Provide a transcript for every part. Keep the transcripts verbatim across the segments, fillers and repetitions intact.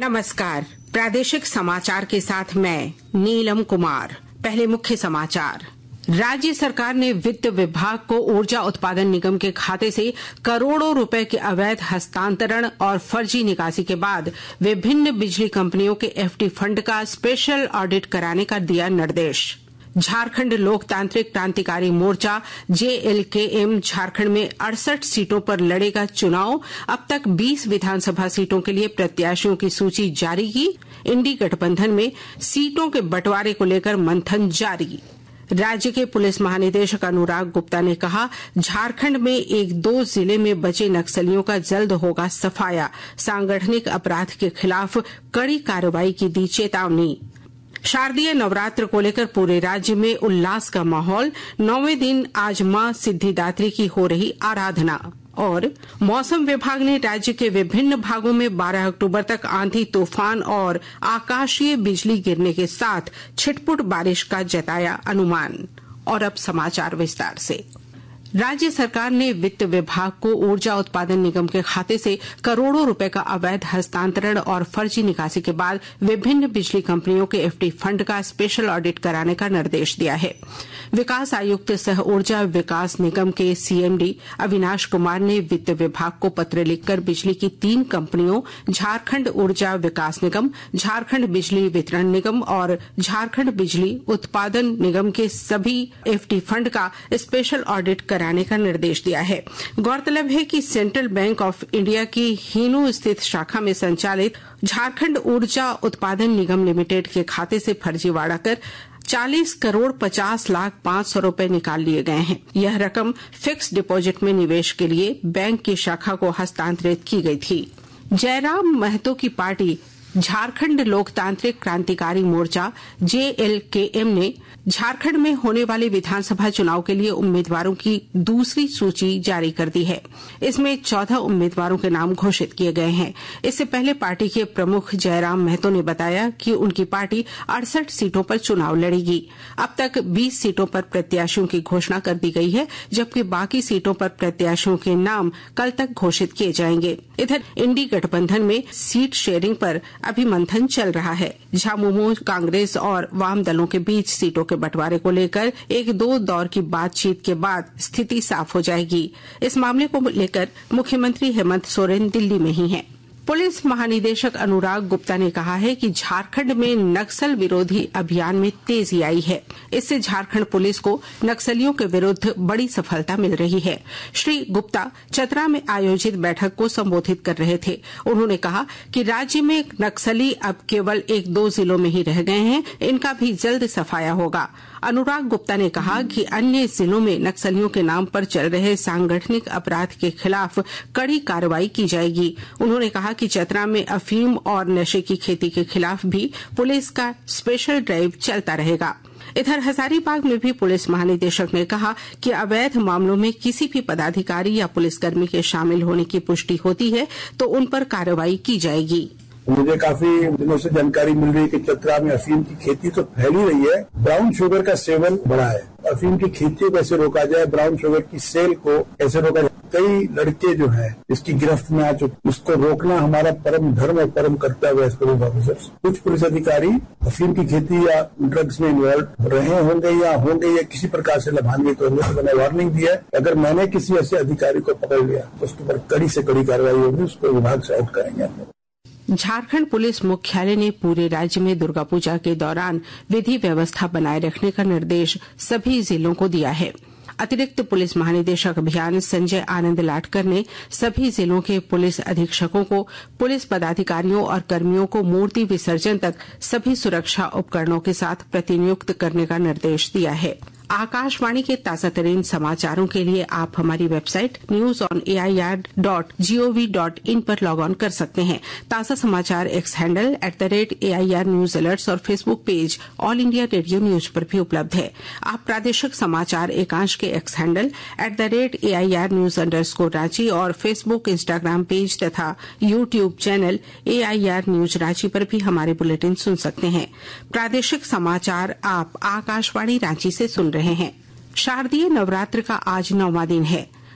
नमस्कार, प्रादेशिक समाचार के साथ मैं नीलम कुमार। पहले मुख्य समाचार। राज्य सरकार ने वित्त विभाग को ऊर्जा उत्पादन निगम के खाते से करोड़ों रुपए के अवैध हस्तांतरण और फर्जी निकासी के बाद विभिन्न बिजली कंपनियों के एफडी फंड का स्पेशल ऑडिट कराने का दिया निर्देश। झारखंड लोकतांत्रिक क्रांतिकारी मोर्चा जेएलकेएम झारखंड में अड़सठ सीटों पर लड़ेगा चुनाव। अब तक बीस विधानसभा सीटों के लिए प्रत्याशियों की सूची जारी की। इंडी गठबंधन में सीटों के बंटवारे को लेकर मंथन जारी। राज्य के पुलिस महानिदेशक अनुराग गुप्ता ने कहा, झारखंड में एक दो जिले में बचे नक्सलियों का जल्द होगा सफाया। सांगठनिक अपराध के खिलाफ कड़ी कार्रवाई की दी चेतावनी। शारदीय नवरात्र को लेकर पूरे राज्य में उल्लास का माहौल। नौवें दिन आज मां सिद्धिदात्री की हो रही आराधना। और मौसम विभाग ने राज्य के विभिन्न भागों में बारह अक्टूबर तक आंधी तूफान और आकाशीय बिजली गिरने के साथ छिटपुट बारिश का जताया अनुमान। और अब समाचार विस्तार से। राज्य सरकार ने वित्त विभाग को ऊर्जा उत्पादन निगम के खाते से करोड़ों रुपए का अवैध हस्तांतरण और फर्जी निकासी के बाद विभिन्न बिजली कंपनियों के एफडी फंड का स्पेशल ऑडिट कराने का निर्देश दिया है। विकास आयुक्त सह ऊर्जा विकास निगम के सीएमडी अविनाश कुमार ने वित्त विभाग को पत्र लिखकर बिजली की तीन कंपनियों झारखंड ऊर्जा विकास निगम, झारखंड बिजली वितरण निगम और झारखंड बिजली उत्पादन निगम के सभी एफडी फंड का स्पेशल ऑडिट कराने का निर्देश दिया है। गौरतलब है कि सेंट्रल बैंक ऑफ इंडिया की हीनू स्थित शाखा में संचालित झारखंड ऊर्जा उत्पादन निगम लिमिटेड के खाते से फर्जीवाड़ा कर चालीस करोड़ पचास लाख पांच सौ रूपये निकाल लिए गए हैं। यह रकम फिक्स डिपॉजिट में निवेश के लिए बैंक की शाखा को हस्तांतरित की गई थी। जयराम महतो की पार्टी झारखंड लोकतांत्रिक क्रांतिकारी मोर्चा जेएलकेएम ने झारखंड में होने वाले विधानसभा चुनाव के लिए उम्मीदवारों की दूसरी सूची जारी कर दी है। इसमें चौदह उम्मीदवारों के नाम घोषित किए गए हैं। इससे पहले पार्टी के प्रमुख जयराम महतो ने बताया कि उनकी पार्टी अड़सठ सीटों पर चुनाव लड़ेगी। अब तक बीस सीटों पर प्रत्याशियों की घोषणा कर दी गई है, जबकि बाकी सीटों पर प्रत्याशियों के नाम कल तक घोषित किए जाएंगे। इधर इंडी गठबंधन में सीट शेयरिंग पर अभी मंथन चल रहा है। झामुमो कांग्रेस और वाम दलों के बीच सीटों के बंटवारे को लेकर एक दो दौर की बातचीत के बाद स्थिति साफ हो जाएगी। इस मामले को लेकर मुख्यमंत्री हेमंत सोरेन दिल्ली में ही हैं। पुलिस महानिदेशक अनुराग गुप्ता ने कहा है कि झारखंड में नक्सल विरोधी अभियान में तेजी आई है। इससे झारखंड पुलिस को नक्सलियों के विरुद्ध बड़ी सफलता मिल रही है। श्री गुप्ता चतरा में आयोजित बैठक को संबोधित कर रहे थे। उन्होंने कहा कि राज्य में नक्सली अब केवल एक दो जिलों में ही रह गए हैं, इनका भी जल्द सफाया होगा। अनुराग गुप्ता ने कहा कि अन्य जिलों में नक्सलियों के नाम पर चल रहे सांगठनिक अपराध के खिलाफ कड़ी कार्रवाई की जाएगी। उन्होंने कहा कि चतरा में अफीम और नशे की खेती के खिलाफ भी पुलिस का स्पेशल ड्राइव चलता रहेगा। इधर हजारीबाग में भी पुलिस महानिदेशक ने कहा कि अवैध मामलों में किसी भी पदाधिकारी या पुलिसकर्मी के शामिल होने की पुष्टि होती है तो उन पर कार्रवाई की जाएगी। मुझे काफी दिनों से जानकारी मिल रही है कि चतरा में अफीम की खेती तो फैली रही है, ब्राउन शुगर का सेवन बढ़ा है। अफीम की खेती को कैसे रोका जाए, ब्राउन शुगर की सेल को कैसे रोका जाए, कई लड़के जो है इसकी गिरफ्त में आ चुके। इसको रोकना हमारा परम धर्म और परम कर्तव्य है। पुलिस ऑफिसर्स, कुछ पुलिस अधिकारी अफीम की खेती या ड्रग्स में इन्वॉल्व रहे होंगे या होंगे या किसी प्रकार से लाभान्वित होंगे, तो मैंने वार्निंग दिया है। अगर मैंने किसी ऐसे अधिकारी को पकड़ लिया तो उसके ऊपर कड़ी से कड़ी कार्रवाई होगी, उसको विभाग से आउट करेंगे हम लोग। झारखंड पुलिस मुख्यालय ने पूरे राज्य में दुर्गा पूजा के दौरान विधि व्यवस्था बनाए रखने का निर्देश सभी जिलों को दिया है। अतिरिक्त पुलिस महानिदेशक अभियान संजय आनंद लाटकर ने सभी जिलों के पुलिस अधीक्षकों को पुलिस पदाधिकारियों और कर्मियों को मूर्ति विसर्जन तक सभी सुरक्षा उपकरणों के साथ प्रतिनियुक्त करने का निर्देश दिया है। आकाशवाणी के ताजा तरीन समाचारों के लिए आप हमारी website news on A I R dot G O V dot in पर लॉग ऑन कर सकते हैं। ताजा समाचार X handle at the rate A I R news alerts और Facebook page All India Radio news पर भी उपलब्ध है। आप प्रादेशिक समाचार एकांश के X handle at the rate A I R news underscore Ranchi और फेसबुक, इंस्टाग्राम पेज तथा YouTube channel A I R news Ranchi पर भी हमारे बुलेटिन सुन सकते हैं। प्रादेशिक समाचार आप आकाशवाणी रांची से सुन रहे हैं। शारदीय नवरात्र का आज नौवां दिन है।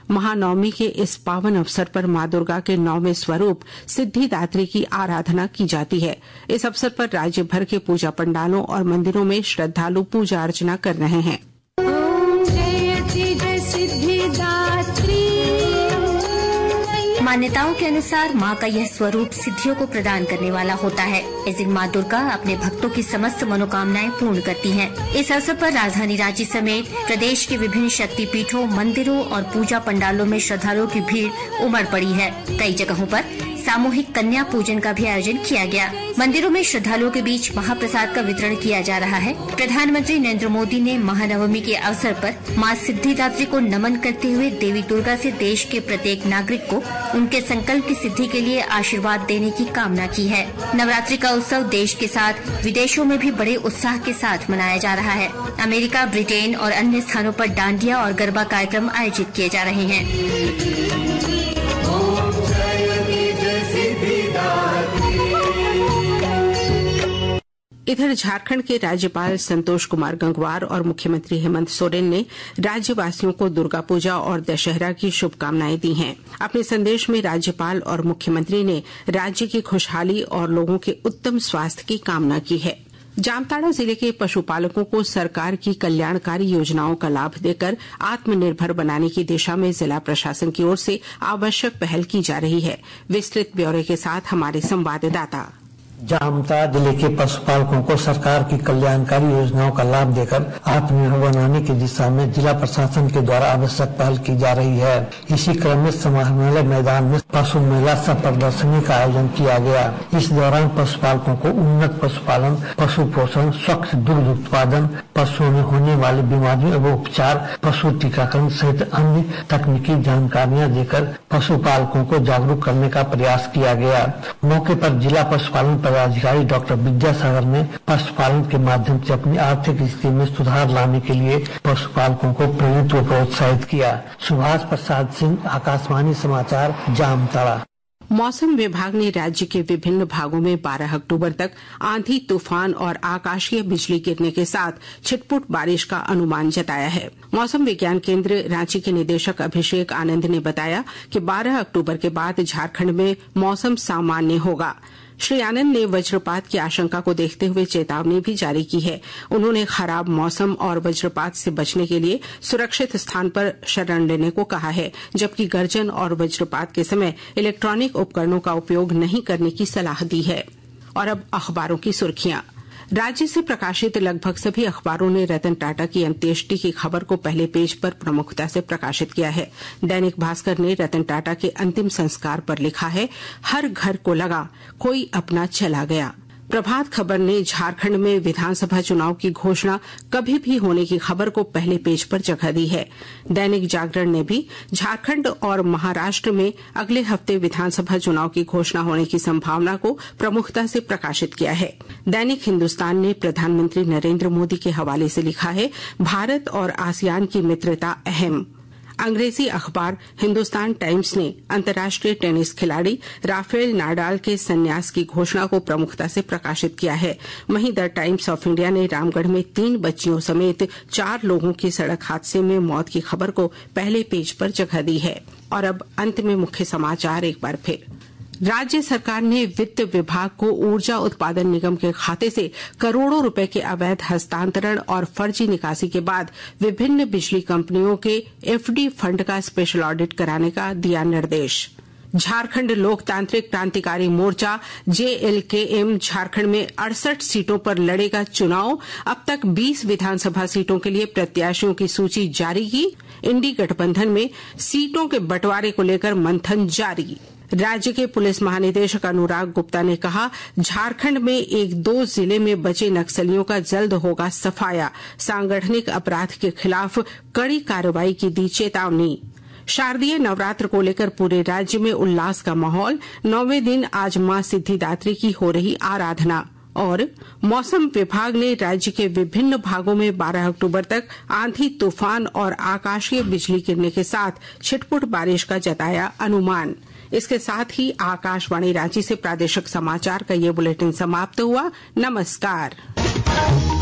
महानवमी के इस पावन अवसर पर मां दुर्गा के नौवें स्वरूप सिद्धिदात्री की आराधना की जाती है। इस अवसर पर राज्य भर के पूजा पंडालों और मंदिरों में श्रद्धालु पूजा अर्चना कर रहे हैं। मान्यताओं के अनुसार माँ का यह स्वरूप सिद्धियों को प्रदान करने वाला होता है। इस दिन माँ दुर्गा अपने भक्तों की समस्त मनोकामनाएं पूर्ण करती हैं। इस अवसर पर राजधानी रांची समेत प्रदेश के विभिन्न शक्तिपीठों, मंदिरों और पूजा पंडालों में श्रद्धालुओं की भीड़ उमड़ पड़ी है। कई जगहों पर सामूहिक कन्या पूजन का भी आयोजन किया गया। मंदिरों में श्रद्धालुओं के बीच महाप्रसाद का वितरण किया जा रहा है। प्रधानमंत्री नरेंद्र मोदी ने महानवमी के अवसर पर माँ सिद्धिदात्री को नमन करते हुए देवी दुर्गा से देश के प्रत्येक नागरिक को उनके संकल्प की सिद्धि के लिए आशीर्वाद देने की कामना की है। नवरात्रि का उत्सव देश के साथ विदेशों में भी बड़े उत्साह के साथ मनाया जा रहा है। अमेरिका, ब्रिटेन और अन्य स्थानों पर डांडिया और गरबा कार्यक्रम आयोजित किए जा रहे हैं। इधर झारखंड के राज्यपाल संतोष कुमार गंगवार और मुख्यमंत्री हेमंत सोरेन ने राज्यवासियों को दुर्गा पूजा और दशहरा की शुभकामनाएं दी हैं। अपने संदेश में राज्यपाल और मुख्यमंत्री ने राज्य की खुशहाली और लोगों के उत्तम स्वास्थ्य की कामना की है। जामताड़ा जिले के पशुपालकों को सरकार की कल्याणकारी योजनाओं का लाभ देकर आत्मनिर्भर बनाने की दिशा में जिला प्रशासन की ओर से आवश्यक पहल की जा रही है। विस्तृत ब्यौरे के साथ हमारे संवाददाता। जामताड़ा जिले के पशुपालकों को सरकार की कल्याणकारी योजनाओं का लाभ देकर आत्मनिर्भर बनाने की दिशा में जिला प्रशासन के द्वारा आवश्यक पहल की जा रही है। इसी क्रम में समाहरणालय मैदान में पशु मेला सह प्रदर्शनी का आयोजन किया गया। इस दौरान पशुपालकों को उन्नत पशुपालन, पशु पोषण, स्वच्छ दुग्ध उत्पादन, पशुओं में होने वाली बीमारियों एवं उपचार, पशु टीकाकरण सहित अन्य तकनीकी जानकारियाँ देकर पशुपालकों को जागरूक करने का प्रयास किया गया। मौके पर जिला पशुपालन पदाधिकारी डॉक्टर विद्यासागर ने पशुपालन के माध्यम से अपनी आर्थिक स्थिति में सुधार लाने के लिए पशुपालकों को प्रेरित व प्रोत्साहित किया। सुभाष प्रसाद सिंह, आकाशवाणी समाचार, जामताड़ा। मौसम विभाग ने राज्य के विभिन्न भागों में बारह अक्टूबर तक आंधी, तूफान और आकाशीय बिजली गिरने के साथ छिटपुट बारिश का अनुमान जताया है। मौसम विज्ञान केंद्र रांची के निदेशक अभिषेक आनंद ने बताया कि बारह अक्टूबर के बाद झारखंड में मौसम सामान्य होगा। श्री आनंद ने वज्रपात की आशंका को देखते हुए चेतावनी भी जारी की है। उन्होंने खराब मौसम और वज्रपात से बचने के लिए सुरक्षित स्थान पर शरण लेने को कहा है, जबकि गर्जन और वज्रपात के समय इलेक्ट्रॉनिक उपकरणों का उपयोग नहीं करने की सलाह दी है। और अब अखबारों की सुर्खियां। राज्य से प्रकाशित लगभग सभी अखबारों ने रतन टाटा की अंत्येष्टि की खबर को पहले पेज पर प्रमुखता से प्रकाशित किया है। दैनिक भास्कर ने रतन टाटा के अंतिम संस्कार पर लिखा है, हर घर को लगा कोई अपना चला गया। प्रभात खबर ने झारखंड में विधानसभा चुनाव की घोषणा कभी भी होने की खबर को पहले पेज पर जगह दी है। दैनिक जागरण ने भी झारखंड और महाराष्ट्र में अगले हफ्ते विधानसभा चुनाव की घोषणा होने की संभावना को प्रमुखता से प्रकाशित किया है। दैनिक हिंदुस्तान ने प्रधानमंत्री नरेंद्र मोदी के हवाले से लिखा है, भारत और आसियान की मित्रता अहम। अंग्रेजी अखबार हिंदुस्तान टाइम्स ने अंतर्राष्ट्रीय टेनिस खिलाड़ी राफेल नाडाल के संन्यास की घोषणा को प्रमुखता से प्रकाशित किया है। वहीं द टाइम्स ऑफ इंडिया ने रामगढ़ में तीन बच्चियों समेत चार लोगों की सड़क हादसे में मौत की खबर को पहले पेज पर जगह दी है। और अब अंत में मुख्य समाचार एक बार फिर। राज्य सरकार ने वित्त विभाग को ऊर्जा उत्पादन निगम के खाते से करोड़ों रुपए के अवैध हस्तांतरण और फर्जी निकासी के बाद विभिन्न बिजली कंपनियों के एफडी फंड का स्पेशल ऑडिट कराने का दिया निर्देश। झारखंड लोकतांत्रिक क्रांतिकारी मोर्चा जेएलकेएम झारखंड में अड़सठ सीटों पर लड़ेगा चुनाव। अब तक बीस विधानसभा सीटों के लिए प्रत्याशियों की सूची जारी की। इंडी गठबंधन में सीटों के बंटवारे को लेकर मंथन जारी। राज्य के पुलिस महानिदेशक अनुराग गुप्ता ने कहा, झारखंड में एक दो जिले में बचे नक्सलियों का जल्द होगा सफाया। सांगठनिक अपराध के खिलाफ कड़ी कार्रवाई की दी चेतावनी। शारदीय नवरात्र को लेकर पूरे राज्य में उल्लास का माहौल। नौवें दिन आज मां सिद्धिदात्री की हो रही आराधना। और मौसम विभाग ने राज्य के विभिन्न भागों में बारह अक्टूबर तक आंधी, तूफान और आकाशीय बिजली गिरने के साथ छिटपुट बारिश का जताया अनुमान। इसके साथ ही आकाशवाणी रांची से प्रादेशिक समाचार का ये बुलेटिन समाप्त हुआ। नमस्कार।